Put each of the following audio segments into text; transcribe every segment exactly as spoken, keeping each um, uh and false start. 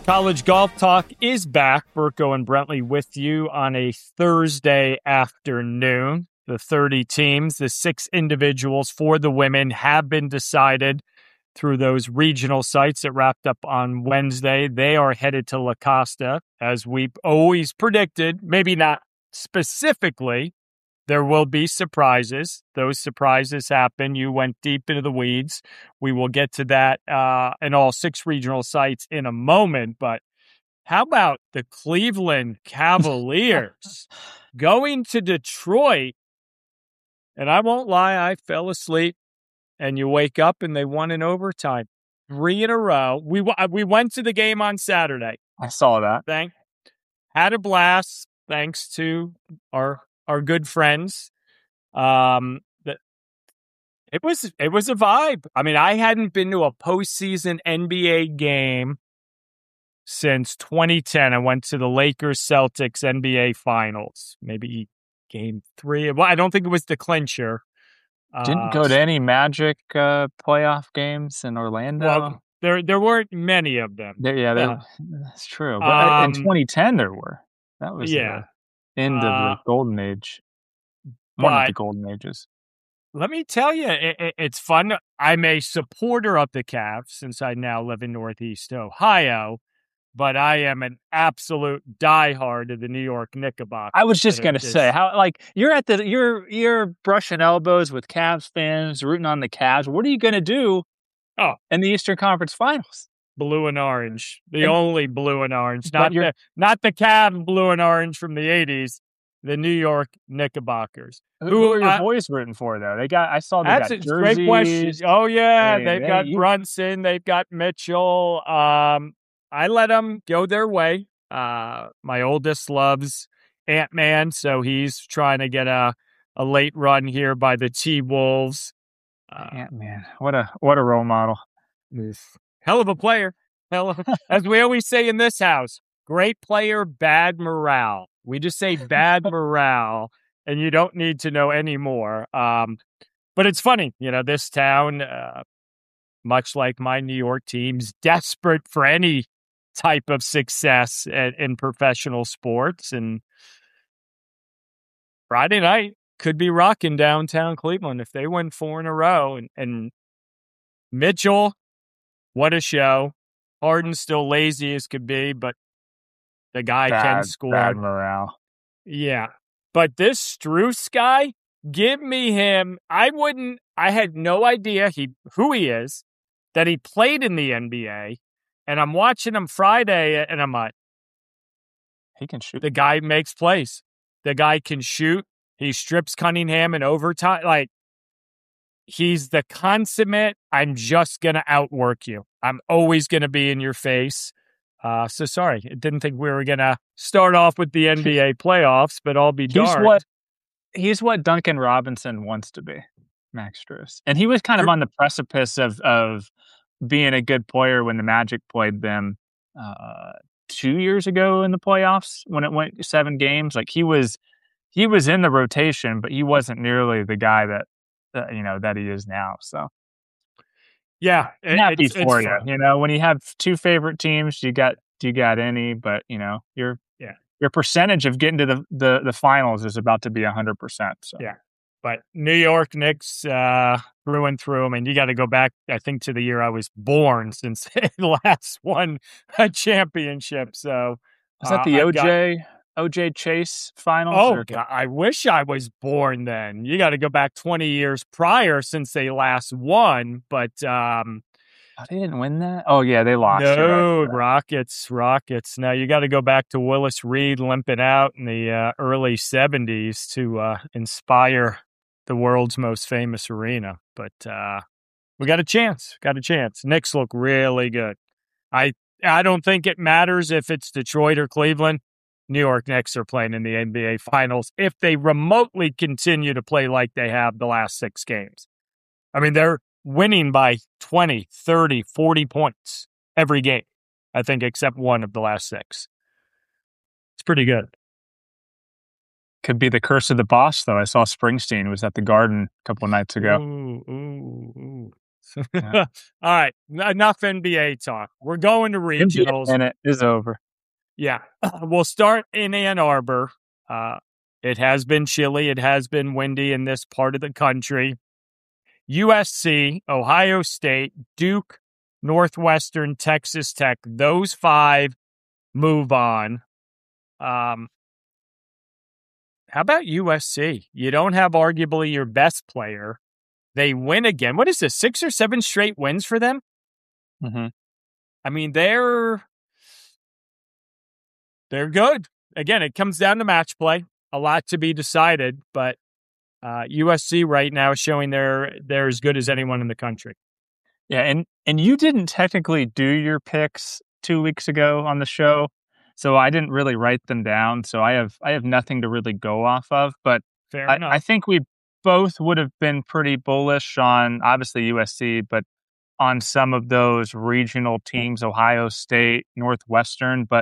College Golf Talk is back. Burko and Brentley with you on a Thursday afternoon. The thirty teams, the six individuals for the women have been decided through those regional sites that wrapped up on Wednesday. They are headed to La Costa, as we always predicted. Maybe not specifically. There will be surprises. Those surprises happen. You went deep into the weeds. We will get to that uh, in all six regional sites in a moment. But how about the Cleveland Cavaliers going to Detroit? And I won't lie, I fell asleep. And you wake up and they won in overtime. Three in a row. We we went to the game on Saturday. I saw that. Thank, had a blast thanks to our our good friends. Um, that it was it was a vibe. I mean, I hadn't been to a postseason N B A game since twenty ten. I went to the Lakers Celtics N B A Finals, maybe game three. Well, I don't think it was the clincher. Didn't Uh, go to any Magic uh, playoff games in Orlando. Well, there there weren't many of them. There, yeah, there, Uh, that's true. But uh, in um, twenty ten, there were. That was yeah. the end of Uh, the golden age. One of the but golden ages. let me tell you, it, it, it's fun. I'm a supporter of the Cavs since I now live in Northeast Ohio, but I am an absolute diehard of the New York Knickerbockers. I was just that are gonna just- say how like you're at the you're you're brushing elbows with Cavs fans, rooting on the Cavs. What are you gonna do? Oh. In the Eastern Conference Finals? blue and orange, the And- only blue and orange, But not you're- the not the Cavs blue and orange from the eighties, the New York Knickerbockers. Who, Who, who are your uh, boys rooting for though? They got I saw they That's got a jerseys. great question. Oh yeah, Hey, they've they- got you- Brunson, they've got Mitchell. Um, I let them go their way. Uh, my oldest loves Ant-Man, so he's trying to get a a late run here by the T-Wolves. Uh, Yeah, man, what a what a role model. hell of a player. Hell of, as we always say in this house, great player, bad morale. We just say bad morale, and you don't need to know any more. Um, but it's funny, you know, this town, uh, much like my New York teams, desperate for any type of success in, in professional sports. And Friday night could be rocking downtown Cleveland if they win four in a row. And, and Mitchell, what a show. Harden's still lazy as could be, but the guy Bad, can score. bad morale. Yeah. But this Strus guy, give me him. I wouldn't, I had no idea he who he is, that he played in the N B A. And I'm watching him Friday and I'm like, He can shoot. the guy makes plays. The guy can shoot. He strips Cunningham in overtime. Like, he's the consummate, I'm just going to outwork you. I'm always going to be in your face. Uh, so sorry, I didn't think we were going to start off with the N B A playoffs, but I'll be He's darned. what he's what Duncan Robinson wants to be, Max Strus. And he was kind of Sure. on the precipice of of being a good player when the Magic played them uh, two years ago in the playoffs when it went seven games. Like he was he was in the rotation, but he wasn't nearly the guy that uh, you know that he is now. So Yeah, it, happy it's, for it's you. fun. You know, when you have two favorite teams, you got you got any, but you know your Yeah. your percentage of getting to the the, the finals is about to be a hundred percent. So Yeah. But New York Knicks, uh, through and through. I mean, you got to go back, I think, to the year I was born since they last won a championship. So is that uh, the I've got- O J O J Chase finals? Oh, or- God, I wish I was born then. You got to go back twenty years prior since they last won. But um, Oh, they didn't win that. Oh yeah, they lost. You're no, right. Rockets, Rockets. Now you got to go back to Willis Reed limping out in the uh, early seventies to uh, inspire the world's most famous arena. But uh, we got a chance. Got a chance. Knicks look really good. I I don't think it matters if it's Detroit or Cleveland. New York Knicks are playing in the N B A Finals if they remotely continue to play like they have the last six games. I mean, they're winning by twenty, thirty, forty points every game, I think, except one of the last six. It's pretty good. Could be the curse of the boss, though. I saw Springsteen was at the Garden a couple of nights ago. Ooh, ooh, ooh. Yeah. All right, enough N B A talk. We're going to regionals. And it is over. Yeah, we'll start in Ann Arbor. Uh, it has been chilly. It has been windy in this part of the country. U S C, Ohio State, Duke, Northwestern, Texas Tech. Those five move on. Um, how about U S C? You don't have arguably your best player. They win again. What is this, six or seven straight wins for them? Mm-hmm. I mean, they're they're good. Again, it comes down to match play. A lot to be decided, but uh, U S C right now is showing they're they're as good as anyone in the country. Yeah, and and you didn't technically do your picks two weeks ago on the show, so I didn't really write them down. So I have I have nothing to really go off of. But Fair I, enough. I think we both would have been pretty bullish on obviously U S C, but on some of those regional teams, Ohio State, Northwestern. But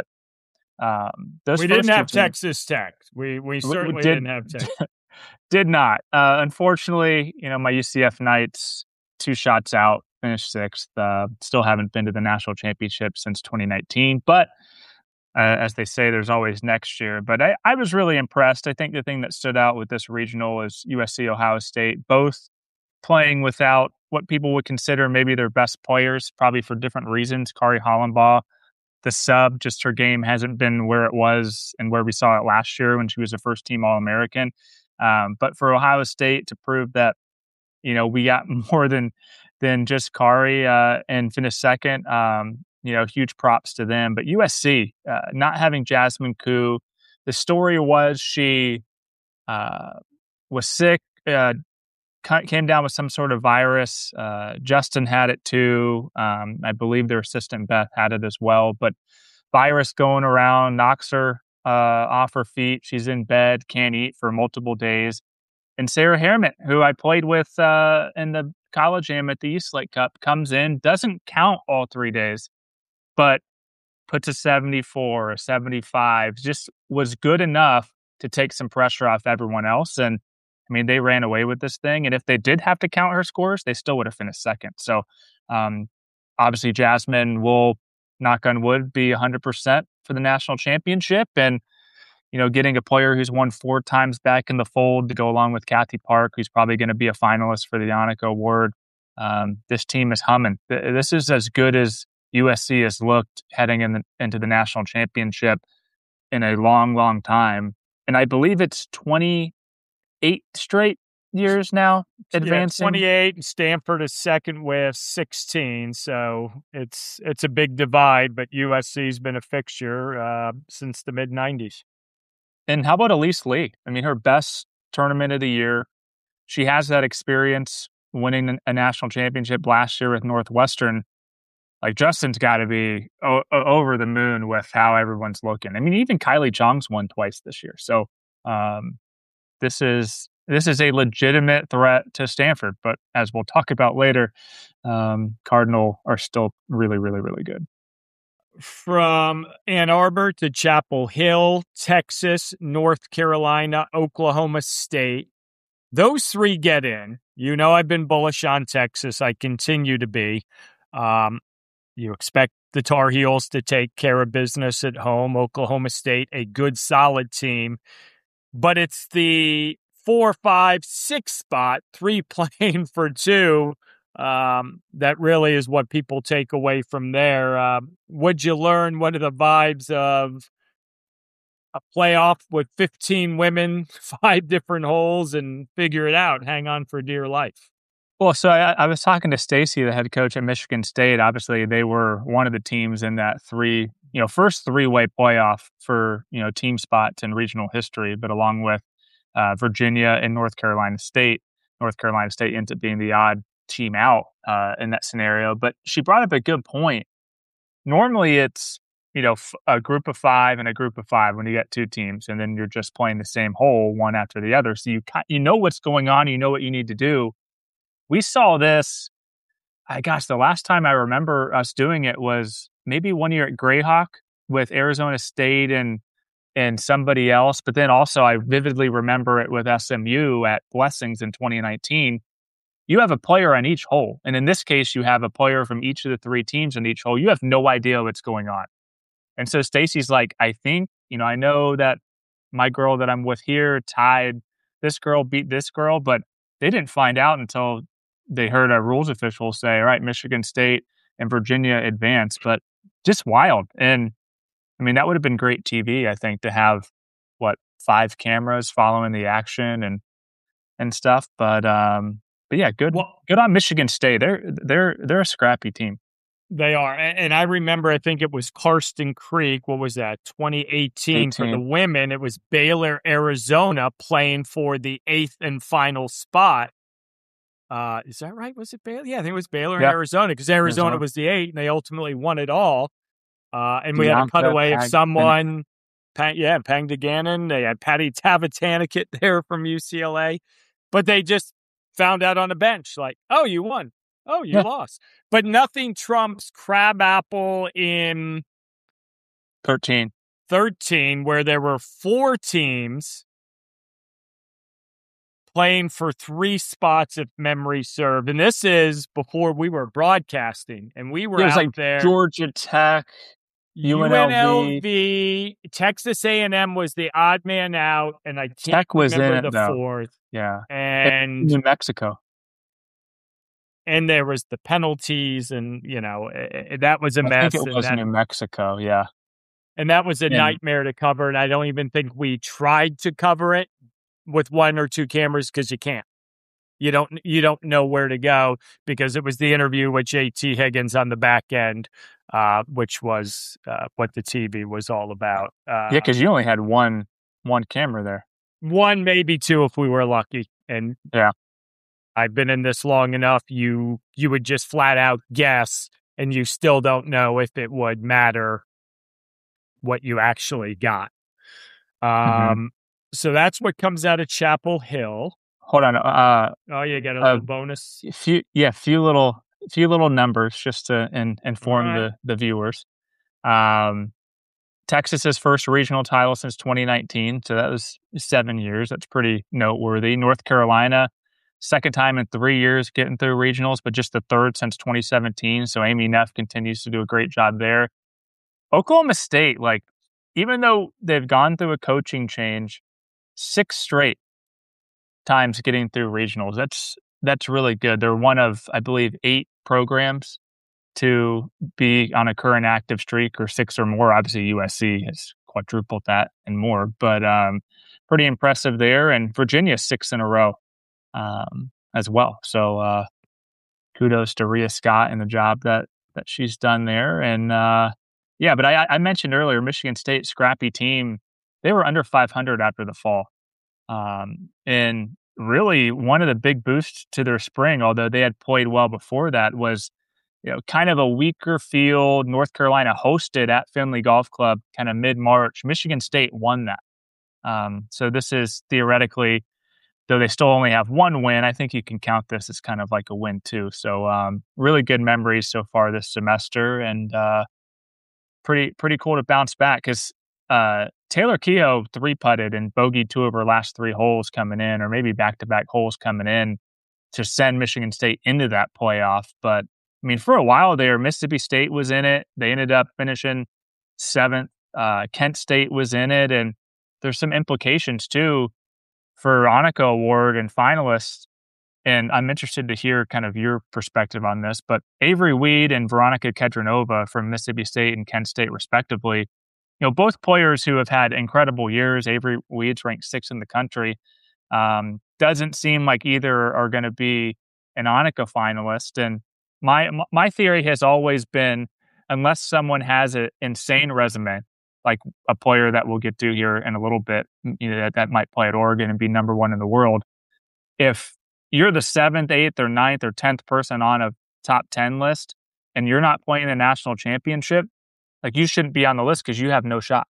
um, those we first didn't have two teams, Texas Tech. We we we- we certainly did- didn't have Tech. did not. Uh, unfortunately, you know, my U C F Knights, two shots out, finished sixth. Uh, still haven't been to the national championship since twenty nineteen. But uh, as they say, there's always next year. But I, I was really impressed. I think the thing that stood out with this regional is U S C, Ohio State, both playing without what people would consider maybe their best players, probably for different reasons. Kari Hollenbaugh, the sub, just her game hasn't been where it was and where we saw it last year when she was a first team All-American. Um, but for Ohio State to prove that, you know, we got more than than just Kari uh, and finished second, um, you know, huge props to them. But U S C, uh, not having Jasmine Koo, the story was she uh, was sick, uh, came down with some sort of virus. Uh, Justin had it too. Um, I believe their assistant Beth had it as well. But virus going around knocks her uh, off her feet. She's in bed, can't eat for multiple days. And Sarah Harriman, who I played with uh, in the college am at the East Lake Cup, comes in, doesn't count all three days, but puts a seventy-four, a seventy-five, just was good enough to take some pressure off everyone else. And I mean, they ran away with this thing. And if they did have to count her scores, they still would have finished second. So um, obviously, Jasmine will, knock on wood, be one hundred percent for the national championship. And, you know, getting a player who's won four times back in the fold to go along with Kathy Park, who's probably going to be a finalist for the Yannicka Award. Um, this team is humming. This is as good as U S C has looked heading in the, into the national championship in a long, long time. And I believe it's twenty-eight straight years now advancing. Yeah, twenty-eight, and Stanford is second with sixteen. So it's it's a big divide, but U S C's been a fixture uh, since the mid nineties. And how about Elise Lee? I mean, her best tournament of the year. She has that experience winning a national championship last year with Northwestern. Like, Justin's got to be o- over the moon with how everyone's looking. I mean, even Kylie Chong's won twice this year. So um, this is this is a legitimate threat to Stanford. But as we'll talk about later, um, Cardinal are still really, really, really good. From Ann Arbor to Chapel Hill, Texas, North Carolina, Oklahoma State. Those three get in. You know, I've been bullish on Texas. I continue to be. Um, you expect the Tar Heels to take care of business at home. Oklahoma State, a good, solid team. But it's the four, five, six spot, three playing for two. Um, that really is what people take away from there. Uh, what'd you learn? What are the vibes of a playoff with fifteen women, five different holes, and figure it out? Hang on for dear life. Well, so I, I was talking to Stacy, the head coach at Michigan State. Obviously, they were one of the teams in that three, you know, first three-way playoff for, you know, team spots in regional history, but along with uh, Virginia and North Carolina State. North Carolina State ends up being the odd team out uh, in that scenario. But she brought up a good point. Normally, it's, you know, f- a group of five and a group of five when you get two teams, and then you're just playing the same hole one after the other. So you you know what's going on, you know what you need to do. We saw this, I gosh, the last time I remember us doing it was maybe one year at Grayhawk with Arizona State and and somebody else. But then also I vividly remember it with S M U at Blessings in twenty nineteen. you have a player on each hole. And in this case, you have a player from each of the three teams on each hole. You have no idea what's going on. And so Stacy's like, I think, you know, I know that my girl that I'm with here tied this girl, beat this girl, but they didn't find out until they heard a rules official say, all right, Michigan State and Virginia advance. But just wild. And I mean, that would have been great T V, I think, to have, what, five cameras following the action and and stuff. But um, but yeah, good Well, good on Michigan State. They're they're they're a scrappy team. They are. And, and I remember, I think it was Karsten Creek. What was that? twenty eighteen for the women. It was Baylor, Arizona playing for the eighth and final spot. Uh, is that right? Was it Baylor? Yeah, I think it was Baylor Yep. and Arizona because Arizona, Arizona was the eight and they ultimately won it all. Uh, and we Deonta, had a cutaway of Pag- someone, Pang, yeah, Pang DeGannon. They had Patty Tavatanakit there from U C L A. But they just found out on the bench, like, oh, you won. Oh, you Yeah. lost. But nothing trumps Crabapple in thirteen. thirteen, where there were four teams playing for three spots, if memory served. And this is before we were broadcasting. And we were Yeah, it was out like there. Georgia Tech, U N L V. U N L V, Texas A and M was the odd man out, and I can't Tech was in remember it, the though. fourth. Yeah. And New Mexico. and there was the penalties, and you know eh, eh, that was a I mess. think it and was that, New Mexico, yeah. and that was a And- nightmare to cover. And I don't even think we tried to cover it with one or two cameras because you can't. You don't you don't know where to go because it was the interview with J T Higgins on the back end, uh, which was uh, what the T V was all about. Uh, Yeah, because you only had one one camera there. One, maybe two, if we were lucky. And Yeah. I've been in this long enough. You you would just flat out guess, and you still don't know if it would matter what you actually got. Um, Mhm. so that's what comes out of Chapel Hill. Hold on. Uh, Oh, you get a Uh, little bonus. a few, yeah, few little, few little numbers just to in, inform All right. the the viewers. Um, Texas's first regional title since twenty nineteen, so that was seven years. That's pretty noteworthy. North Carolina, second time in three years getting through regionals, but just the third since twenty seventeen. So Amy Neff continues to do a great job there. Oklahoma State, like, even though they've gone through a coaching change, six straight times getting through regionals. That's that's really good. They're one of, I believe, eight programs to be on a current active streak, or six or more. Obviously, U S C has quadrupled that and more, but um, pretty impressive there. And Virginia, six in a row um, as well. So uh, kudos to Rhea Scott and the job that that she's done there. And uh, yeah, but I, I mentioned earlier, Michigan State, scrappy team. They were under five hundred after the fall. Um, and really one of the big boosts to their spring, although they had played well before that, was, you know, kind of a weaker field. North Carolina hosted at Findlay Golf Club kind of mid-March. Michigan State won that. Um, so this is theoretically, though they still only have one win, I think you can count this as kind of like a win too. So um, really good memories so far this semester, and uh, pretty pretty cool to bounce back because uh, Taylor Kehoe three putted and bogeyed two of her last three holes coming in, or maybe back to back holes coming in, to send Michigan State into that playoff. But I mean, for a while there, Mississippi State was in it. They ended up finishing seventh. Uh, Kent State was in it, and there's some implications too for Veronica Award and finalists. And I'm interested to hear kind of your perspective on this. But Avery Weed and Veronica Kedronova from Mississippi State and Kent State, respectively, you know, both players who have had incredible years. Avery Weed's ranked sixth in the country. Um, doesn't seem like either are going to be an Annika finalist. And my my theory has always been, unless someone has an insane resume, like a player that we'll get to here in a little bit, you know, that, that might play at Oregon and be number one in the world. If you're the seventh, eighth, or ninth, or tenth person on a top ten list, and you're not playing the national championship, like, you shouldn't be on the list because you have no shot.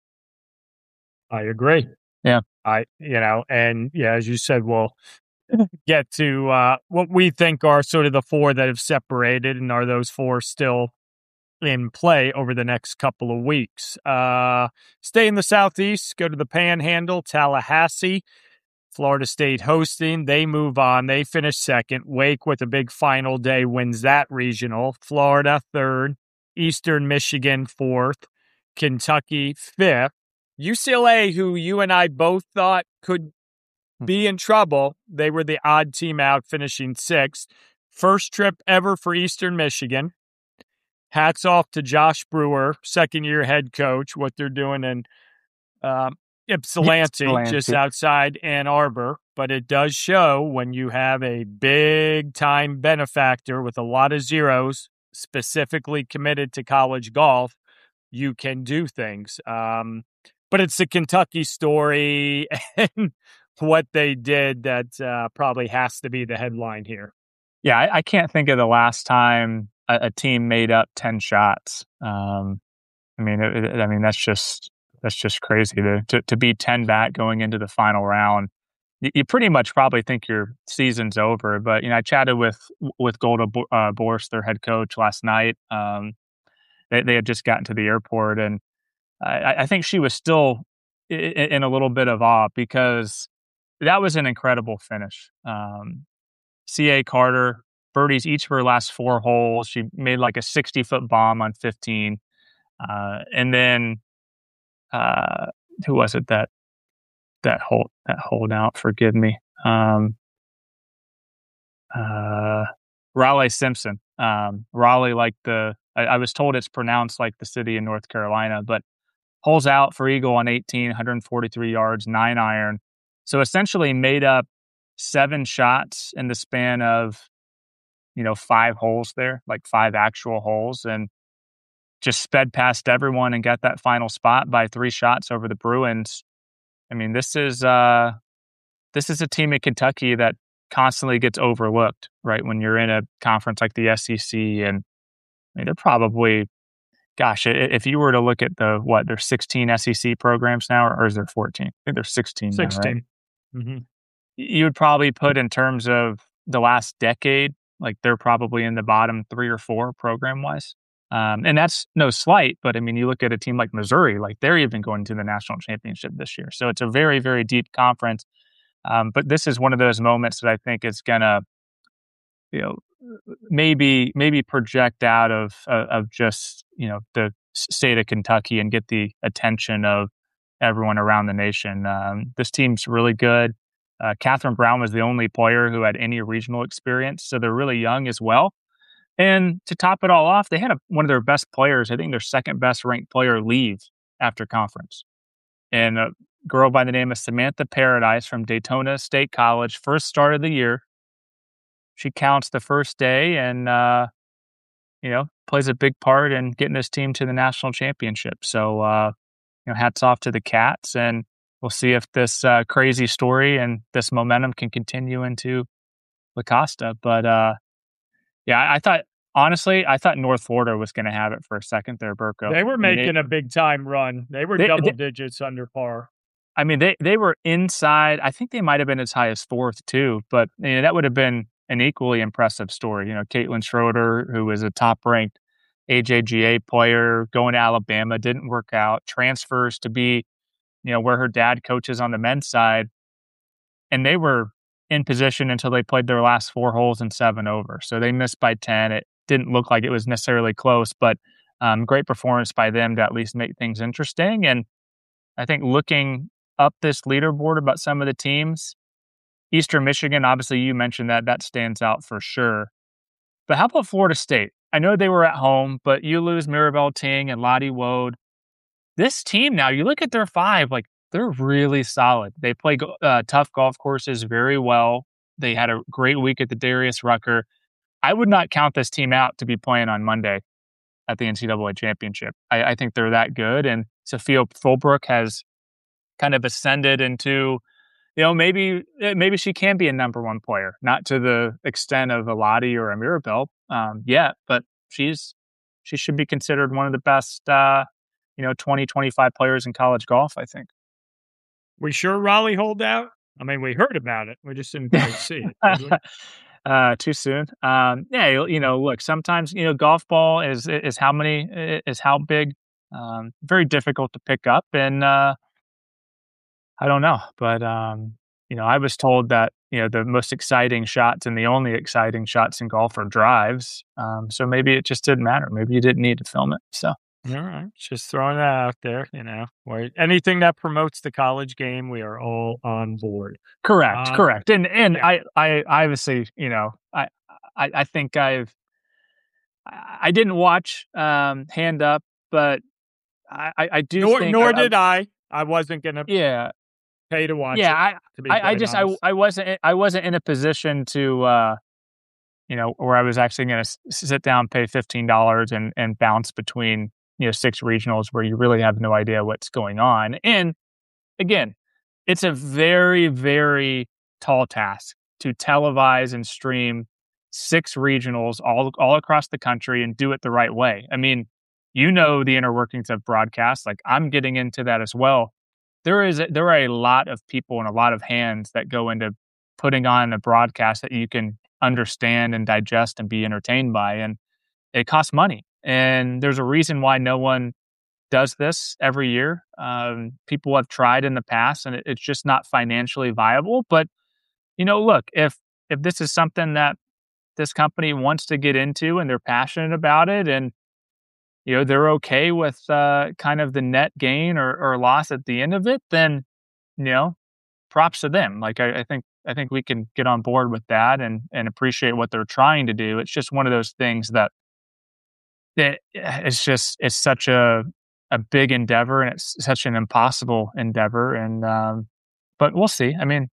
I agree. Yeah. I, you know, and yeah, as you said, we'll get to uh, what we think are sort of the four that have separated, and are those four still in play over the next couple of weeks. Uh, stay in the Southeast, go to the Panhandle, Tallahassee. Florida State hosting. They move on. They finish second. Wake with a big final day wins that regional. Florida third. Eastern Michigan fourth. Kentucky fifth. U C L A, who you and I both thought could be in trouble, they were the odd team out, finishing sixth. First trip ever for Eastern Michigan. Hats off to Josh Brewer, second-year head coach, what they're doing in um, Ypsilanti, Ypsilanti, just outside Ann Arbor. But it does show when you have a big-time benefactor with a lot of zeros, specifically committed to college golf, you can do things. Um, but it's the Kentucky story and what they did that uh, probably has to be the headline here. Yeah, I, I can't think of the last time a, a team made up ten shots. Um, I mean, it, it, I mean that's just that's just crazy to, to to be ten back going into the final round. You, you pretty much probably think your season's over. But you know, I chatted with with Golda uh, Borst, their head coach, last night. Um, they they had just gotten to the airport, and I, I think she was still in, in a little bit of awe because that was an incredible finish. Um, C A Carter birdies each of her last four holes. She made like a sixty-foot bomb on fifteen. Uh, and then, uh, who was it that that hold that hold out? Forgive me. Um, uh, Raleigh Simpson. Um, Raleigh, like the I, I was told it's pronounced like the city in North Carolina, but holes out for eagle on eighteen, one forty-three yards, nine iron. So essentially made up seven shots in the span of, you know, five holes there, like five actual holes, and just sped past everyone and got that final spot by three shots over the Bruins. I mean, this is uh, this is a team in Kentucky that constantly gets overlooked, right? When you're in a conference like the S E C, and I mean, they're probably, gosh, if you were to look at the, what, there's sixteen S E C programs now, or is there fourteen? I think there's sixteen. sixteen. Now, right? Mm-hmm. You would probably put in terms of the last decade, like they're probably in the bottom three or four program wise. Um, and that's no slight, but I mean, you look at a team like Missouri, like they're even going to the national championship this year. So it's a very, very deep conference. Um, but this is one of those moments that I think is going to, you know, maybe, maybe project out of, uh, of just, you know, the state of Kentucky and get the attention of everyone around the nation. Um, this team's really good. Uh, Catherine Brown was the only player who had any regional experience, so they're really young as well. And to top it all off, they had a, one of their best players, I think their second best ranked player, leave after conference. And a girl by the name of Samantha Paradise from Daytona State College, first start of the year. She counts the first day and, uh, you know, plays a big part in getting this team to the national championship. So, uh, you know, hats off to the Cats, and we'll see if this uh, crazy story and this momentum can continue into La Costa. But, uh, yeah, I, I thought, honestly, I thought North Florida was going to have it for a second there, Burko. They were making I mean, they, a big-time run. They were they, double they, digits under par. I mean, they, they were inside. I think they might have been as high as fourth, too. But you know, that would have been an equally impressive story. You know, Caitlin Schroeder, who was a top-ranked A J G A player, going to Alabama, didn't work out, transfers to be, you know, where her dad coaches on the men's side. And they were in position until they played their last four holes and seven over. So they missed by ten. It didn't look like it was necessarily close, but um, great performance by them to at least make things interesting. And I think looking up this leaderboard about some of the teams, Eastern Michigan, obviously you mentioned that, that stands out for sure. But how about Florida State? I know they were at home, but you lose Mirabelle Ting and Lottie Wode. This team now, you look at their five, like they're really solid. They play uh, tough golf courses very well. They had a great week at the Darius Rucker. I would not count this team out to be playing on Monday at the N C double A championship. I, I think they're that good. And Sophia Fulbrook has kind of ascended into, you know, maybe maybe she can be a number one player, not to the extent of a Lottie or a Mirabelle um, yet, but she's she should be considered one of the best, uh, you know, twenty, twenty-five players in college golf, I think. We sure Raleigh hold out? I mean, we heard about it. We just didn't quite see it. Uh, too soon. Um, yeah, you know, look, sometimes, you know, golf ball is, is how many, is how big, um, very difficult to pick up. And, uh, I don't know, but, um, you know, I was told that, you know, the most exciting shots and the only exciting shots in golf are drives. Um, so maybe it just didn't matter. Maybe you didn't need to film it. So. All right. Just throwing that out there, you know, where anything that promotes the college game, we are all on board. Correct. Um, correct. And, and yeah. I, I, I obviously, you know, I, I, I think I've, I didn't watch um, Hand Up, but I, I do nor, think. Nor I, did I. I wasn't going to yeah. pay to watch yeah, it. I, To be I, I quite just, I, honest. I wasn't, I wasn't in a position to, uh, you know, where I was actually going to sit down, pay fifteen dollars and, and bounce between, you know, six regionals where you really have no idea what's going on. And again, it's a very, very tall task to televise and stream six regionals all, all across the country and do it the right way. I mean, you know, the inner workings of broadcast, like I'm getting into that as well. There is, a, there are a lot of people and a lot of hands that go into putting on a broadcast that you can understand and digest and be entertained by. And it costs money. And there's a reason why no one does this every year. Um, people have tried in the past and it, it's just not financially viable. But, you know, look, if, if this is something that this company wants to get into and they're passionate about it and, you know, they're okay with uh, kind of the net gain or, or loss at the end of it, then, you know, props to them. Like, I, I think, I think we can get on board with that and, and appreciate what they're trying to do. It's just one of those things that, that it's just, it's such a, a big endeavor and it's such an impossible endeavor. And, um, but we'll see. I mean,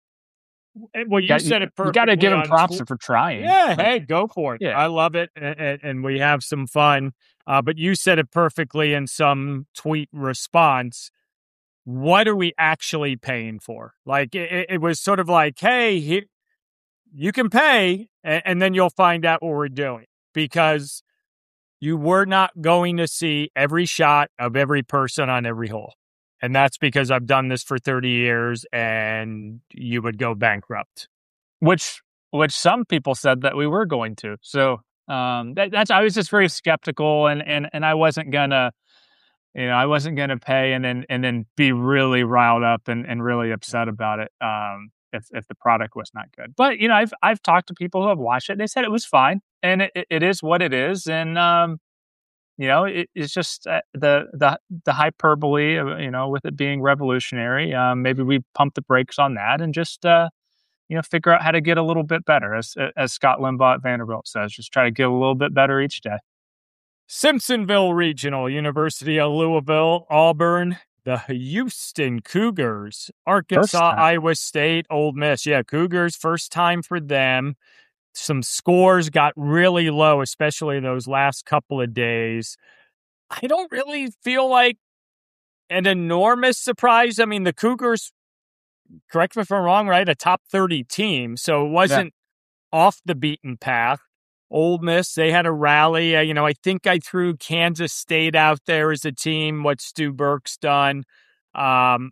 well, you got, said it perfectly. You got to give them props tw- for trying. Yeah. Like, hey, go for it. Yeah. I love it. And, and we have some fun. Uh, but you said it perfectly in some tweet response. What are we actually paying for? Like, it, it was sort of like, hey, here, you can pay, and, and then you'll find out what we're doing. Because you were not going to see every shot of every person on every hole. And that's because I've done this for thirty years, and you would go bankrupt. Which, which some people said that we were going to. So um, that, that's, I was just very skeptical, and and and I wasn't gonna. You know, I wasn't going to pay and then and then be really riled up and, and really upset about it um, if if the product was not good. But you know, I've I've talked to people who have watched it. And they said it was fine, and it, it is what it is. And um, you know, it, it's just uh, the the the hyperbole, of, you know, with it being revolutionary. Um, maybe we pump the brakes on that and just uh, you know figure out how to get a little bit better, as as Scott Limbaugh at Vanderbilt says, just try to get a little bit better each day. Simpsonville Regional, University of Louisville, Auburn, the Houston Cougars, Arkansas, Iowa State, Ole Miss. Yeah, Cougars, first time for them. Some scores got really low, especially those last couple of days. I don't really feel like an enormous surprise. I mean, the Cougars, correct me if I'm wrong, right? A top thirty team, so it wasn't yeah. off the beaten path. Ole Miss, they had a rally. Uh, you know, I think I threw Kansas State out there as a team, what Stu Burke's done. Um,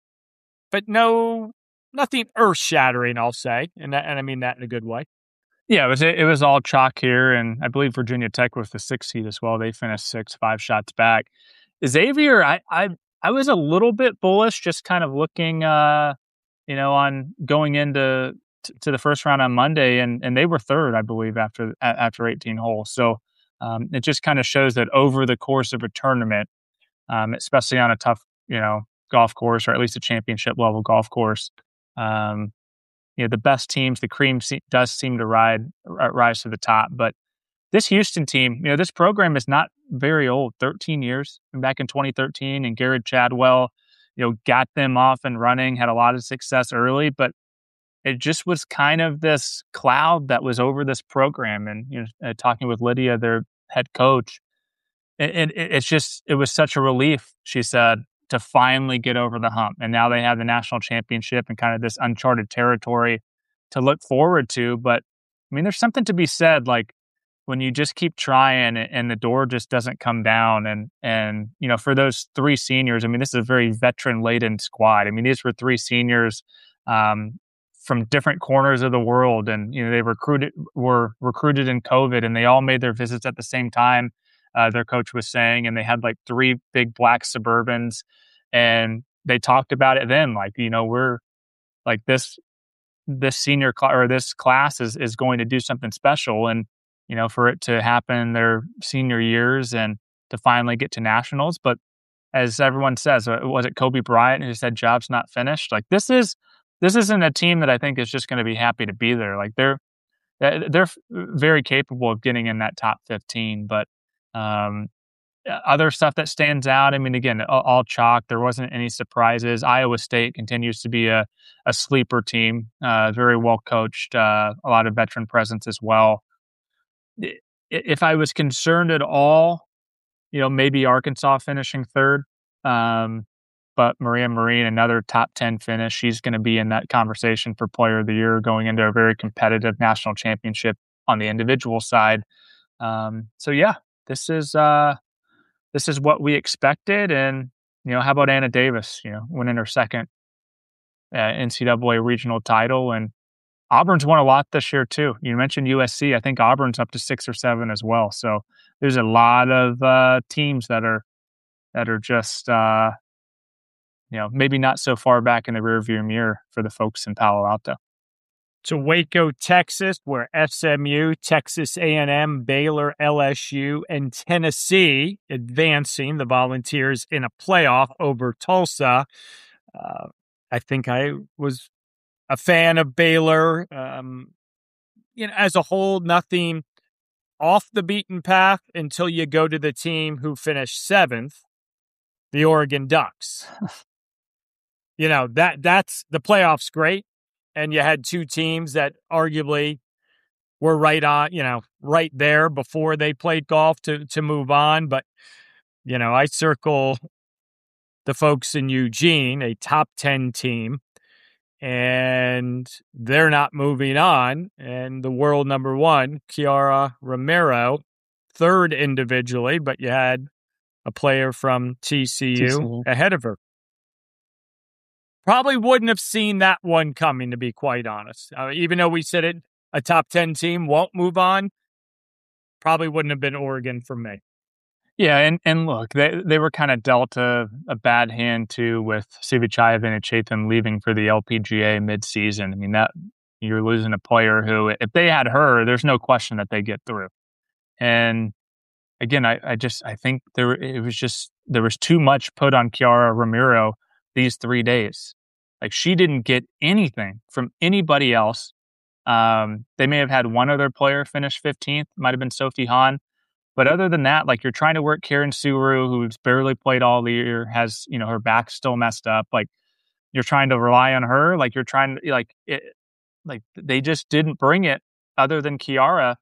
but no, nothing earth-shattering, I'll say. And, that, and I mean that in a good way. Yeah, it was it was all chalk here. And I believe Virginia Tech was the sixth seed as well. They finished six, five shots back. Xavier, I I, I was a little bit bullish, just kind of looking, uh, you know, on going into to the first round on Monday, and, and they were third, I believe, after after eighteen holes. So um, it just kind of shows that over the course of a tournament, um, especially on a tough, you know, golf course, or at least a championship level golf course, um, you know, the best teams, the cream se- does seem to ride rise to the top. But this Houston team, you know, this program is not very old, thirteen years, back in twenty thirteen, and Garrett Chadwell, you know, got them off and running, had a lot of success early, but it just was kind of this cloud that was over this program. And, you know, uh, talking with Lydia, their head coach, and it, it, it's just, it was such a relief, she said, to finally get over the hump. And now they have the national championship and kind of this uncharted territory to look forward to. But I mean, there's something to be said, like when you just keep trying and the door just doesn't come down. And, and, you know, for those three seniors, I mean, this is a very veteran laden squad. I mean, these were three seniors, um, from different corners of the world. And, you know, they recruited, were recruited in COVID, and they all made their visits at the same time, uh, their coach was saying, and they had like three big black Suburbans, and they talked about it then, like, you know, we're, like this this senior cl- or this class is is going to do something special, and you know, for it to happen in their senior years and to finally get to nationals. But as everyone says, was it Kobe Bryant who said job's not finished? Like this is this isn't a team that I think is just going to be happy to be there. Like they're they're very capable of getting in that top fifteen, but um, other stuff that stands out. I mean, again, all, all chalk. There wasn't any surprises. Iowa State continues to be a, a sleeper team, uh, very well coached, uh, a lot of veteran presence as well. If I was concerned at all, you know, maybe Arkansas finishing third. Um, but Maria Marine, another top ten finish. She's going to be in that conversation for player of the year going into a very competitive national championship on the individual side. Um, so yeah, this is, uh, this is what we expected. And, you know, how about Anna Davis, you know, winning her second uh, N C double A regional title, and Auburn's won a lot this year too. You mentioned U S C. I think Auburn's up to six or seven as well. So there's a lot of uh, teams that are that are just uh, you know, maybe not so far back in the rearview mirror for the folks in Palo Alto. To Waco, Texas, where S M U, Texas A and M, Baylor, L S U, and Tennessee advancing the Volunteers in a playoff over Tulsa. Uh, I think I was a fan of Baylor. Um, you know, as a whole, nothing off the beaten path until you go to the team who finished seventh, the Oregon Ducks. You know, that that's the playoffs great. And you had two teams that arguably were right on, you know, right there before they played golf to to move on. But, you know, I circle the folks in Eugene, a top ten team, and they're not moving on. And the world number one, Kiara Romero, third individually, but you had a player from T C U, T C U ahead of her. Probably wouldn't have seen that one coming, to be quite honest. Uh, even though we said it, a top ten team won't move on, probably wouldn't have been Oregon for me. Yeah, and, and look, they they were kind of dealt a, a bad hand too with Sivichayeva and Chatham leaving for the L P G A mid-season. I mean, that you're losing a player who, if they had her, there's no question that they get through. And again, I, I just I think there it was just there was too much put on Kiara Romero these three days. Like, she didn't get anything from anybody else. Um, they may have had one other player finish fifteenth, might have been Sophie Hahn. But other than that, like, you're trying to work Karen Suru, who's barely played all the year, has, you know, her back still messed up. Like, you're trying to rely on her. Like, you're trying to, like, it, like, they just didn't bring it other than Kiara.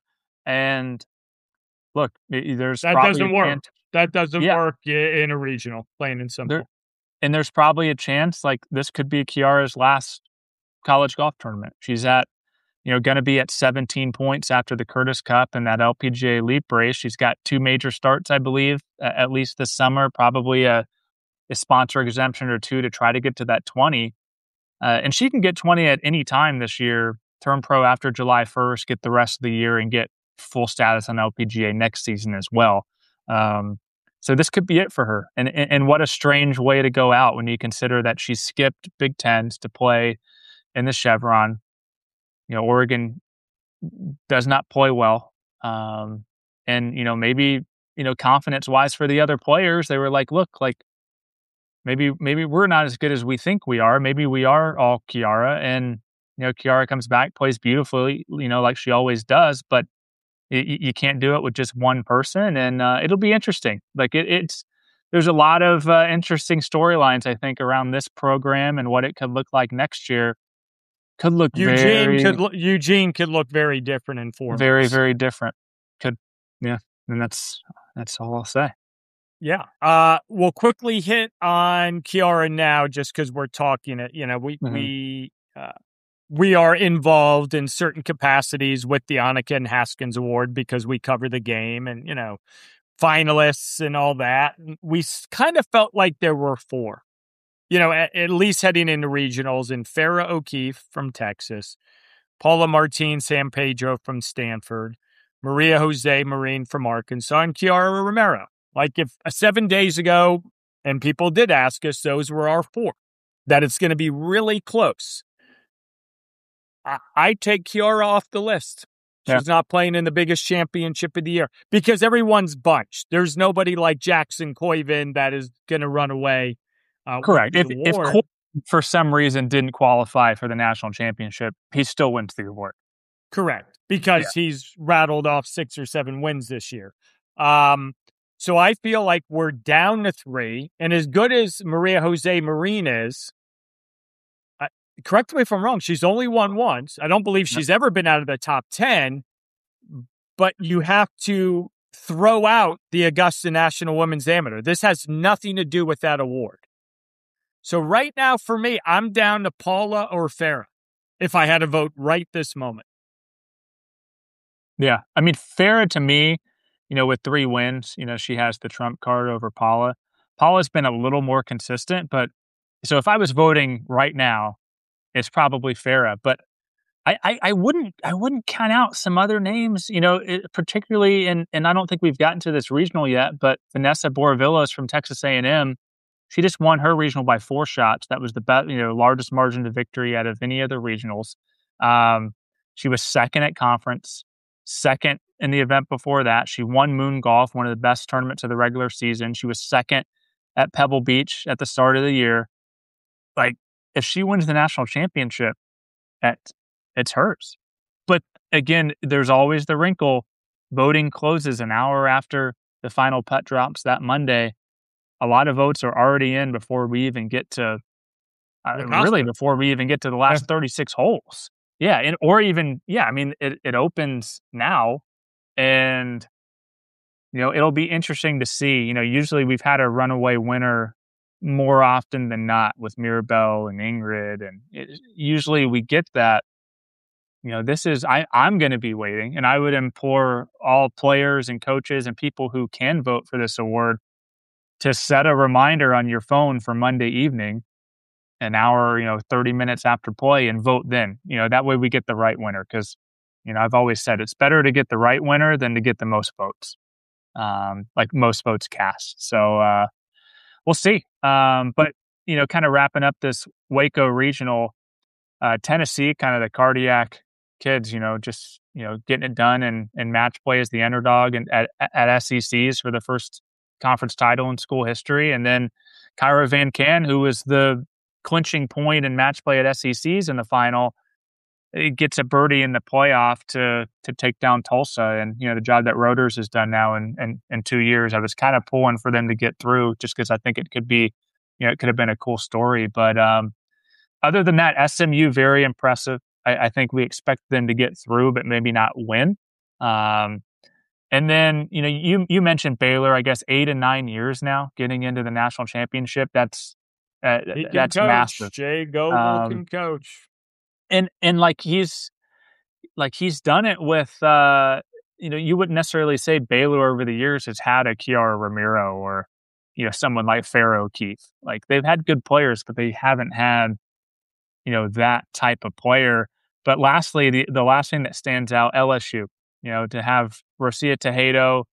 And look, there's that probably doesn't work. Chance, that doesn't yeah. work in a regional, plain and simple. There, and there's probably a chance, like, this could be Kiara's last college golf tournament. She's at, you know, going to be at seventeen points after the Curtis Cup and that L P G A Leap race. She's got two major starts, I believe, at least this summer, probably a, a sponsor exemption or two to try to get to that twenty. Uh, and she can get twenty at any time this year, turn pro after July first, get the rest of the year, and get full status on L P G A next season as well. Um, so this could be it for her. And, and, and what a strange way to go out when you consider that she skipped Big Tens to play in the Chevron. You know, Oregon does not play well. Um, and, you know, maybe, you know, confidence wise for the other players, they were like, look, like, maybe, maybe we're not as good as we think we are. Maybe we are all Kiara. And, you know, Kiara comes back, plays beautifully, you know, like she always does, but it, you can't do it with just one person. And uh, it'll be interesting. Like, it, it's, there's a lot of uh, interesting storylines, I think, around this program and what it could look like next year. Could look Eugene very, could lo- Eugene could look very different in form. Very, very different. Could, yeah, and that's that's all I'll say. Yeah, uh, we'll quickly hit on Kiara now, just because we're talking it. You know, we mm-hmm. we uh, we are involved in certain capacities with the Annika and Haskins Award because we cover the game, and you know, finalists and all that. We kind of felt like there were four. You know, at, at least heading into regionals, in Farrah O'Keefe from Texas, Paula Martin San Pedro from Stanford, Maria Jose Marin from Arkansas, and Kiara Romero. Like, if uh, seven days ago, and people did ask us, those were our four, that it's going to be really close. I, I take Kiara off the list. She's yeah. not playing in the biggest championship of the year because everyone's bunched. There's nobody like Jackson Koiven that is going to run away. Uh, Correct. If, if Koiven, for some reason, didn't qualify for the national championship, he still wins the award. Correct. Because yeah. he's rattled off six or seven wins this year. Um, so I feel like we're down to three. And as good as Maria Jose Marin is, uh, correct me if I'm wrong, she's only won once. I don't believe she's ever been out of the top ten. But you have to throw out the Augusta National Women's Amateur. This has nothing to do with that award. So right now, for me, I'm down to Paula or Farah if I had to vote right this moment. Yeah. I mean, Farah, to me, you know, with three wins, you know, she has the trump card over Paula. Paula's been a little more consistent, but so if I was voting right now, it's probably Farah. But I, I, I wouldn't I wouldn't count out some other names, you know, it, particularly, and and I don't think we've gotten to this regional yet, but Vanessa Boravillas from Texas A and M, she just won her regional by four shots. That was the best, you know, largest margin to victory out of any other regionals. Um, she was second at conference, second in the event before that. She won Moon Golf, one of the best tournaments of the regular season. She was second at Pebble Beach at the start of the year. Like, if she wins the national championship, at it's hers. But again, there's always the wrinkle. Voting closes an hour after the final putt drops that Monday. A lot of votes are already in before we even get to, uh, really before we even get to the last thirty-six holes. Yeah, and or even, yeah, I mean, it, it opens now, and, you know, it'll be interesting to see. You know, usually we've had a runaway winner more often than not with Mirabelle and Ingrid, and it, usually we get that. You know, this is, I, I'm going to be waiting, and I would implore all players and coaches and people who can vote for this award to set a reminder on your phone for Monday evening, an hour, you know, thirty minutes after play, and vote then. You know, that way we get the right winner, because, you know, I've always said it's better to get the right winner than to get the most votes, um, like most votes cast. So uh, we'll see. Um, but, you know, kind of wrapping up this Waco regional, uh, Tennessee, kind of the cardiac kids, you know, just, you know, getting it done and, and match play as the underdog and at, at S E Cs for the first conference title in school history. And then Kyra Van Can, who was the clinching point in match play at S E Cs in the final, it gets a birdie in the playoff to to take down Tulsa. And, you know, the job that Roders has done now in, in, in two years, I was kind of pulling for them to get through just because I think it could be, you know, it could have been a cool story. But um, other than that, S M U, very impressive. I, I think we expect them to get through, but maybe not win. Um, and then, you know, you you mentioned Baylor, I guess eight and nine years now getting into the national championship. That's uh, that's coach. massive. Jay Goble um, can coach. And and like he's like he's done it with uh, you know, you wouldn't necessarily say Baylor over the years has had a Kiara Ramiro or, you know, someone like Farah O'Keefe. Like, they've had good players, but they haven't had, you know, that type of player. But lastly, the, the last thing that stands out, L S U, you know, to have Rosia Tejedo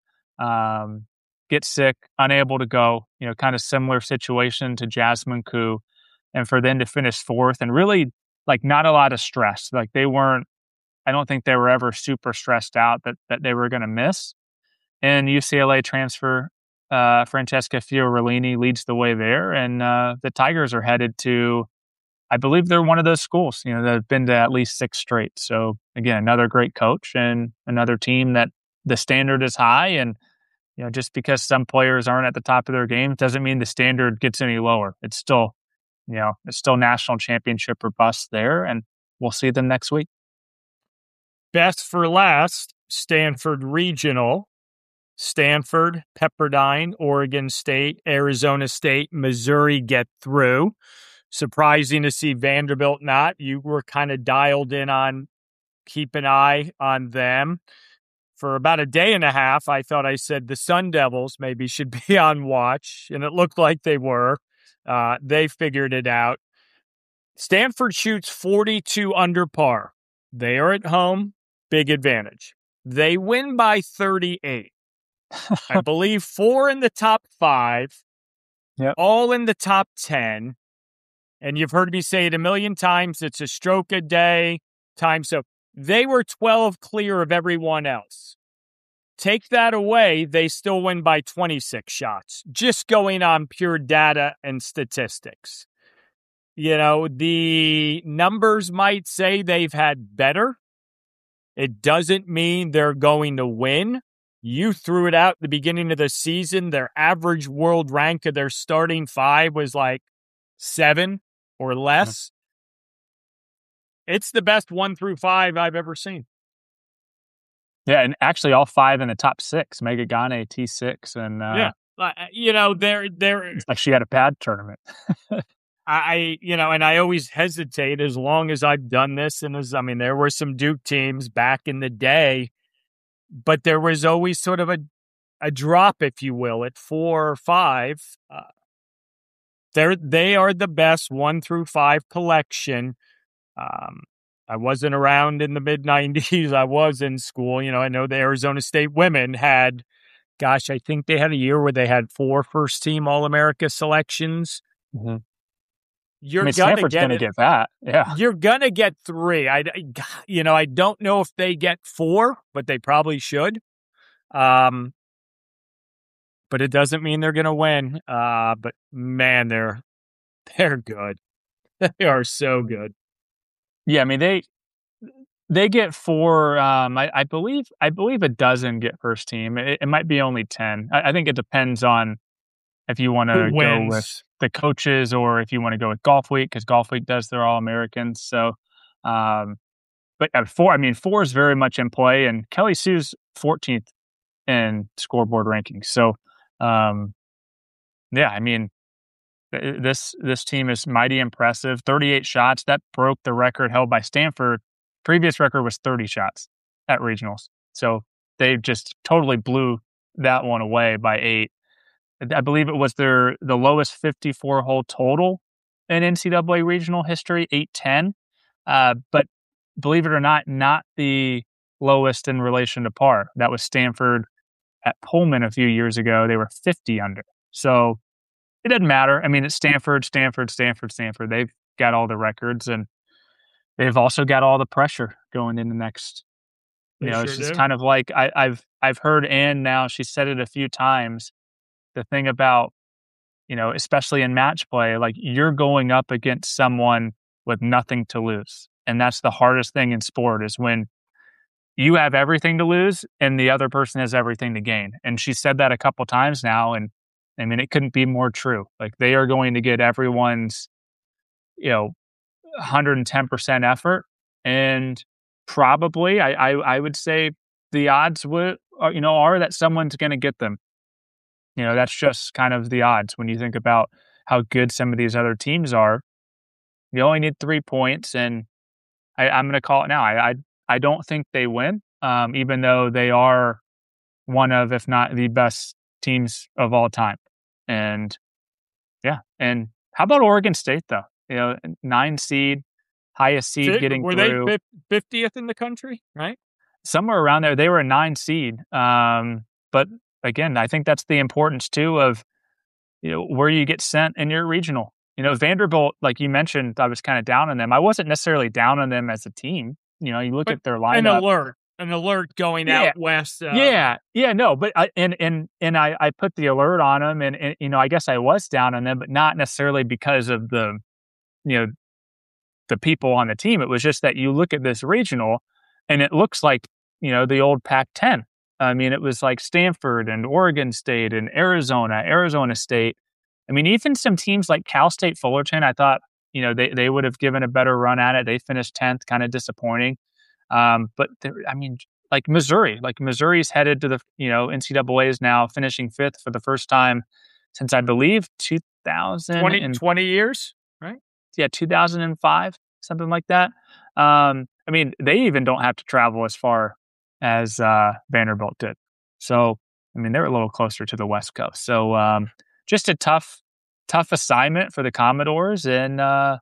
um, get sick, unable to go, you know, kind of similar situation to Jasmine Koo, and for them to finish fourth and really, like, not a lot of stress. Like, they weren't, I don't think they were ever super stressed out that, that they were going to miss. And U C L A transfer, uh, Francesca Fiorellini leads the way there. And uh, the Tigers are headed to, I believe they're one of those schools, you know, that have been to at least six straight. So again, another great coach and another team that the standard is high. And, you know, just because some players aren't at the top of their game doesn't mean the standard gets any lower. It's still, you know, it's still national championship or bust there. And we'll see them next week. Best for last, Stanford Regional. Stanford, Pepperdine, Oregon State, Arizona State, Missouri get through. Surprising to see Vanderbilt not. You were kind of dialed in on keep an eye on them. For about a day and a half, I thought I said the Sun Devils maybe should be on watch, and it looked like they were. Uh, they figured it out. Stanford shoots forty-two under par. They are at home, big advantage. They win by thirty-eight. I believe four in the top five, yep. all in the top ten. And you've heard me say it a million times. It's a stroke a day time. So they were twelve clear of everyone else. Take that away, they still win by twenty-six shots, just going on pure data and statistics. You know, the numbers might say they've had better. It doesn't mean they're going to win. You threw it out at the beginning of the season. Their average world rank of their starting five was like seven or less. Mm-hmm. It's the best one through five I've ever seen. Yeah, and actually all five in the top six, Megan Gagne, T six. And, uh, yeah, uh, you know, they're, they're, it's like she had a bad tournament. I, you know, and I always hesitate as long as I've done this. And as, I mean, there were some Duke teams back in the day, but there was always sort of a, a drop, if you will, at four or five. Uh, they're, they are the best one through five collection. Um, I wasn't around in the mid nineties. I was in school. You know, I know the Arizona State women had, gosh, I think they had a year where they had four first team All-America selections. Mm-hmm. You're I mean, gonna Stanford's get gonna it. get that. Yeah. You're gonna get three. I, you know, I don't know if they get four, but they probably should. Um, but it doesn't mean they're gonna win. Uh, but man, they're they're good. They are so good. Yeah, I mean they they get four. Um, I, I believe I believe a dozen get first team. It, it might be only ten. I, I think it depends on if you want to go with the coaches or if you want to go with Golf Week, because Golf Week does their All Americans. So, um, but at four, I mean four is very much in play, and Kelly Sue's fourteenth in scoreboard rankings. So, um, yeah, I mean. This this team is mighty impressive. thirty-eight shots. That broke the record held by Stanford. Previous record was thirty shots at regionals. So they just totally blew that one away by eight. I believe it was their the lowest fifty-four hole total in N C double A regional history, eight ten. Uh, but believe it or not, not the lowest in relation to par. That was Stanford at Pullman a few years ago. They were fifty under. So it doesn't matter. I mean, it's Stanford, Stanford, Stanford, Stanford. They've got all the records, and they've also got all the pressure going into next. You they know, sure it's just do. kind of like I, I've I've heard Ann now. She said it a few times. The thing about, you know, especially in match play, like you're going up against someone with nothing to lose, and that's the hardest thing in sport is when you have everything to lose and the other person has everything to gain. And she said that a couple times now, and I mean, it couldn't be more true. Like they are going to get everyone's, you know, one hundred ten percent effort, and probably, I, I, I would say, the odds would, are, you know, are that someone's going to get them. You know, that's just kind of the odds when you think about how good some of these other teams are. You only need three points, and I, I'm going to call it now. I, I, I don't think they win, um, even though they are one of, if not the best teams of all time. And yeah, and how about Oregon State though? You know, nine seed, highest seed getting were through. Were they fiftieth in the country, right? Somewhere around there. They were a nine seed. Um, but again, I think that's the importance too of, you know, where you get sent in your regional. You know, Vanderbilt, like you mentioned, I was kind of down on them. I wasn't necessarily down on them as a team. You know, you look but at their lineup. An alert. An alert going yeah. out west. Uh, yeah, yeah, no, but I, and and and I, I put the alert on them, and, and you know I guess I was down on them, but not necessarily because of the, you know, the people on the team. It was just that you look at this regional, and it looks like, you know, the old Pac ten. I mean, it was like Stanford and Oregon State and Arizona, Arizona State. I mean, even some teams like Cal State Fullerton, I thought, you know, they they would have given a better run at it. They finished tenth, kind of disappointing. Um, but there, I mean, like Missouri, like Missouri's headed to the, you know, N C double A is now finishing fifth for the first time since I believe two thousand twenty, twenty years, right? Yeah, two thousand five, something like that. Um, I mean, they even don't have to travel as far as uh, Vanderbilt did. So, I mean, they're a little closer to the West Coast. So, um, just a tough, tough assignment for the Commodores, and uh,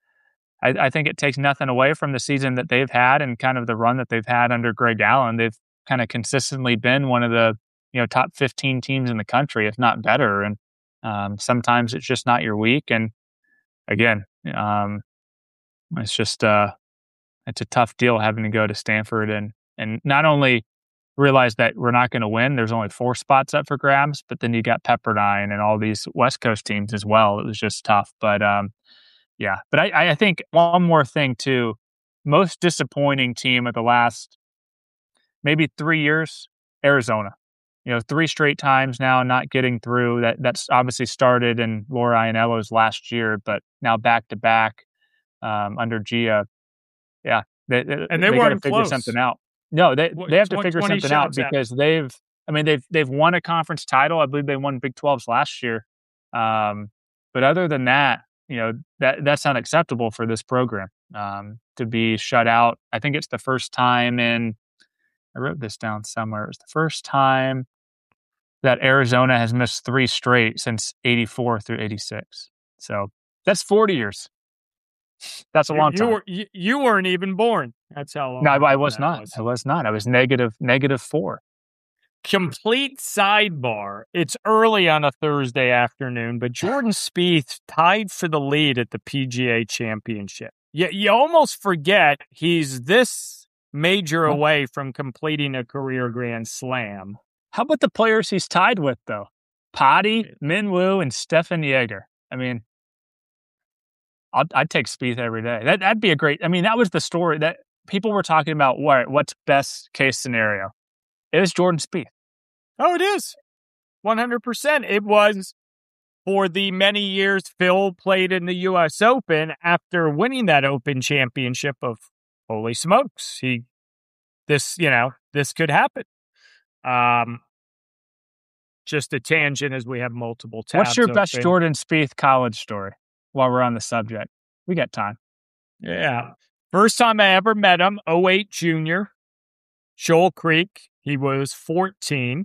I, I think it takes nothing away from the season that they've had and kind of the run that they've had under Greg Allen. They've kind of consistently been one of the, you know, top fifteen teams in the country, if not better. And um, sometimes it's just not your week. And again, um, it's just uh, it's a tough deal having to go to Stanford and and not only realize that we're not going to win. There's only four spots up for grabs, but then you got Pepperdine and all these West Coast teams as well. It was just tough. But um, yeah, but I, I think one more thing too, most disappointing team of the last maybe three years, Arizona. You know, three straight times now not getting through. That that's obviously started in Laura Ianello's last year, but now back to back um, under Gia. Yeah, they, they, and they, they got to figure close. something out. No, they they have to figure something out because out. they've. I mean, they've they've won a conference title. I believe they won Big twelves last year. Um, but other than that, you know, that that's not acceptable for this program um, to be shut out. I think it's the first time in. I wrote this down somewhere. It was the first time that Arizona has missed three straight since eighty-four through eighty-six. So that's forty years. That's a long you, time. You, were, you, you weren't even born. That's how long. No, I, I was not. Was. I was not. I was negative, negative four. Complete sidebar. It's early on a Thursday afternoon, but Jordan Spieth tied for the lead at the P G A Championship. You, you almost forget he's this major away from completing a career Grand Slam. How about the players he's tied with, though? Potty, Minwoo, and Stefan Jaeger. I mean, I'd, I'd take Spieth every day. That, that'd be a great... I mean, that was the story that people were talking about. What, what's best case scenario? It was Jordan Spieth. Oh, it is. one hundred percent. It was for the many years Phil played in the U S Open after winning that Open Championship of, holy smokes, he, this, you know, this could happen. Um, just a tangent as we have multiple tabs. What's your open. best Jordan Spieth college story while we're on the subject? We got time. Yeah. First time I ever met him, oh eight junior, Shoal Creek. He was fourteen.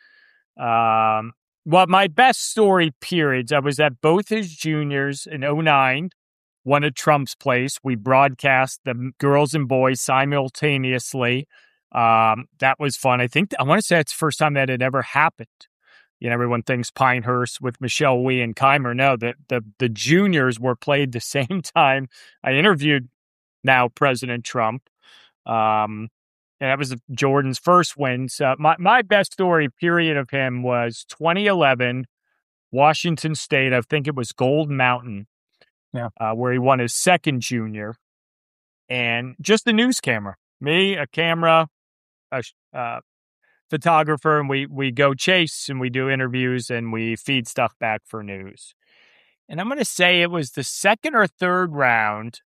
Um, well, my best story periods, I was at both his juniors in oh nine, one at Trump's place. We broadcast the girls and boys simultaneously. Um, that was fun. I think, I want to say it's the first time that had ever happened. You know, everyone thinks Pinehurst with Michelle Wie and Keimer. No, the, the, the juniors were played the same time. I interviewed now President Trump. Um, and that was Jordan's first win. So my, my best story period of him was twenty eleven, Washington State. I think it was Gold Mountain, yeah, uh, where he won his second junior. And just a news camera. Me, a camera, a uh, photographer, and we we go chase and we do interviews and we feed stuff back for news. And I'm going to say it was the second or third round,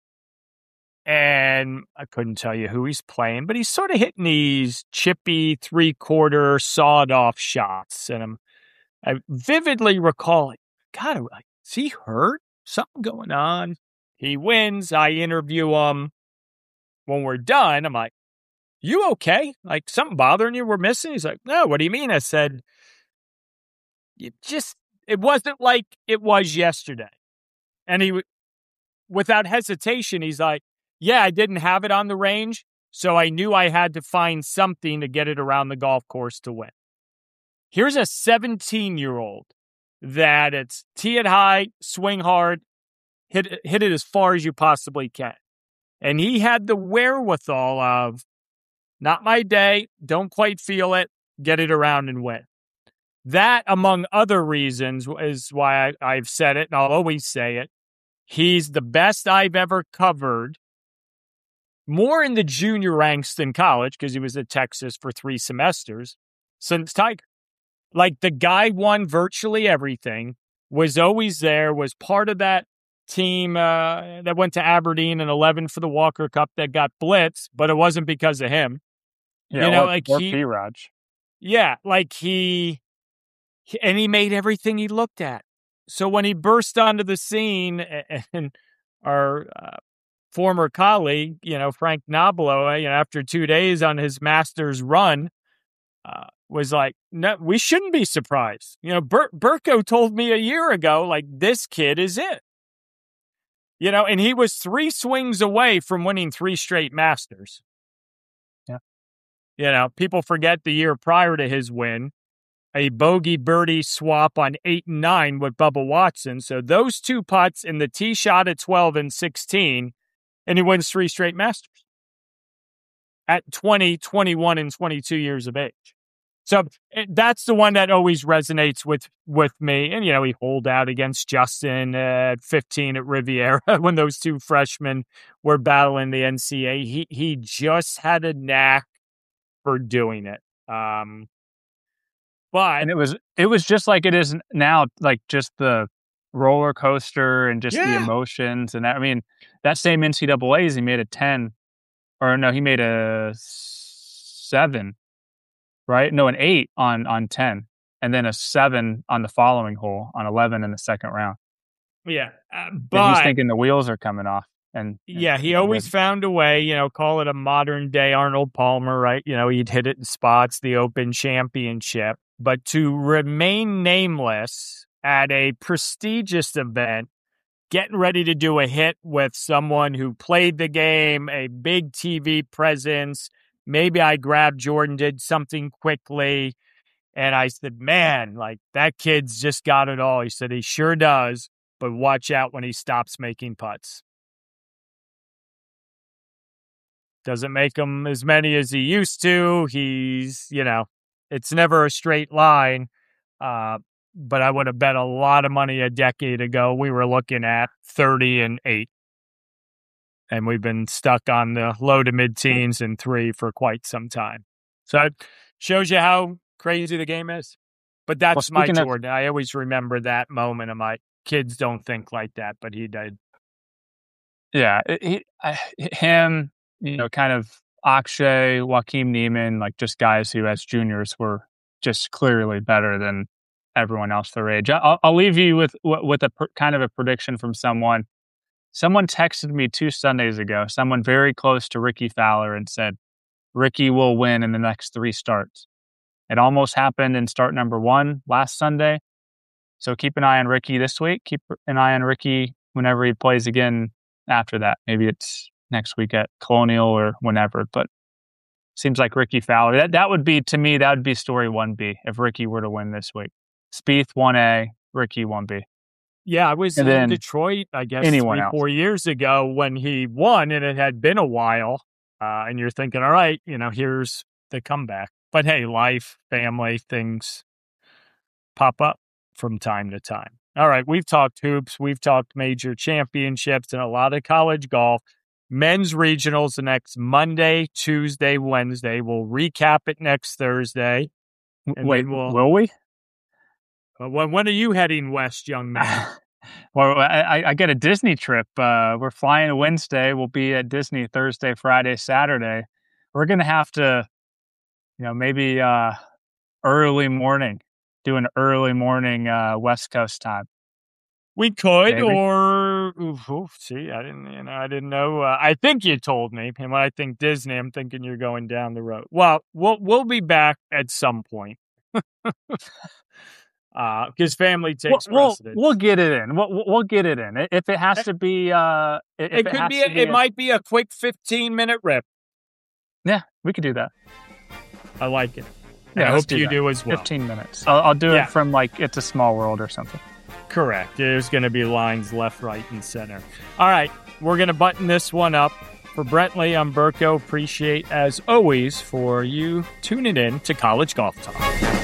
and I couldn't tell you who he's playing, but he's sort of hitting these chippy three-quarter sawed-off shots. And I'm, I vividly recall, God, is he hurt? Something going on. He wins. I interview him. When we're done, I'm like, you okay? Like, something bothering you we're missing? He's like, no, what do you mean? I said, you just, it wasn't like it was yesterday. And he, without hesitation, he's like, yeah, I didn't have it on the range, so I knew I had to find something to get it around the golf course to win. Here's a seventeen-year-old that it's tee it high, swing hard, hit, hit it as far as you possibly can. And he had the wherewithal of, not my day, don't quite feel it, get it around and win. That, among other reasons, is why I, I've said it, and I'll always say it. He's the best I've ever covered, more in the junior ranks than college, because he was at Texas for three semesters, since Tiger. Like, the guy won virtually everything, was always there, was part of that team uh, that went to Aberdeen in eleven for the Walker Cup that got blitzed, but it wasn't because of him. Yeah, you know, or, like or he, P-Raj. Yeah, like he, he, and he made everything he looked at. So when he burst onto the scene, and our uh, former colleague, you know, Frank Nobilo, you know, after two days on his Masters run, uh, was like, no, we shouldn't be surprised. You know, Bur- Burko told me a year ago, like, this kid is it. You know, and he was three swings away from winning three straight Masters. Yeah. You know, people forget the year prior to his win, a bogey birdie swap on eight and nine with Bubba Watson. So those two putts in the tee shot at twelve and sixteen, and he wins three straight Masters. at twenty, twenty-one, and twenty-two years of age. So that's the one that always resonates with, with me. And, you know, he holed out against Justin at fifteen at Riviera when those two freshmen were battling the N C A A. He, he just had a knack for doing it. Um, but and it was, it was just like it is now, like just the roller coaster and just yeah. the emotions. And that, I mean, that same N C A As, he made a ten or no, he made a seven. Right? No, an eight on, on ten, and then a seven on the following hole on eleven in the second round. Yeah. Uh, but and he's thinking the wheels are coming off. And, and yeah, he always good. found a way, you know, call it a modern day Arnold Palmer, right? You know, he'd hit it in spots, the Open Championship. But to remain nameless at a prestigious event, getting ready to do a hit with someone who played the game, a big T V presence. Maybe I grabbed Jordan, did something quickly, and I said, man, like, that kid's just got it all. He said, he sure does, but watch out when he stops making putts. Doesn't make them as many as he used to. He's, you know, it's never a straight line, uh, but I would have bet a lot of money a decade ago. We were looking at thirty and eight. And we've been stuck on the low to mid-teens and three for quite some time. So it shows you how crazy the game is. But that's well, my Jordan. Of- I always remember that moment of my kids don't think like that, but he did. Yeah, he, I, him, you know, kind of Akshay, Joaquin Niemann, like just guys who as juniors were just clearly better than everyone else their age. I'll, I'll leave you with with a kind of a prediction from someone. Someone texted me two Sundays ago, someone very close to Ricky Fowler, and said, Ricky will win in the next three starts. It almost happened in start number one last Sunday. So keep an eye on Ricky this week. Keep an eye on Ricky whenever he plays again after that. Maybe it's next week at Colonial or whenever. But seems like Ricky Fowler. That, that would be, to me, that would be story one B if Ricky were to win this week. Spieth one A, Ricky one B. Yeah, I was and in Detroit, I guess, three, else. four years ago when he won, and it had been a while. Uh, and you're thinking, all right, you know, here's the comeback. But hey, life, family, things pop up from time to time. All right, we've talked hoops, we've talked major championships, and a lot of college golf. Men's regionals the next Monday, Tuesday, Wednesday. We'll recap it next Thursday. Wait, we'll, will we? When, when are you heading west, young man? Well, I, I get a Disney trip. Uh, we're flying Wednesday. We'll be at Disney Thursday, Friday, Saturday. We're going to have to, you know, maybe uh, early morning, do an early morning uh, West Coast time. We could, maybe. or oof, oof, see, I didn't, you know, I didn't know. Uh, I think you told me, and when I think Disney, I'm thinking you're going down the road. Well, we'll we'll be back at some point. Uh, because family takes we'll, precedence. We'll, we'll get it in. We'll, we'll get it in. If it has to be, uh, if it, it could it be. A, be it a, might be a quick fifteen minute rip. Yeah, we could do that. I like it. Yeah, I hope do you that. do as well. Fifteen minutes. I'll, I'll do yeah. it from like It's a Small World or something. Correct. There's going to be lines left, right, and center. All right, we're going to button this one up. For Brentley, I'm Burko. Appreciate as always for you tuning in to College Golf Talk.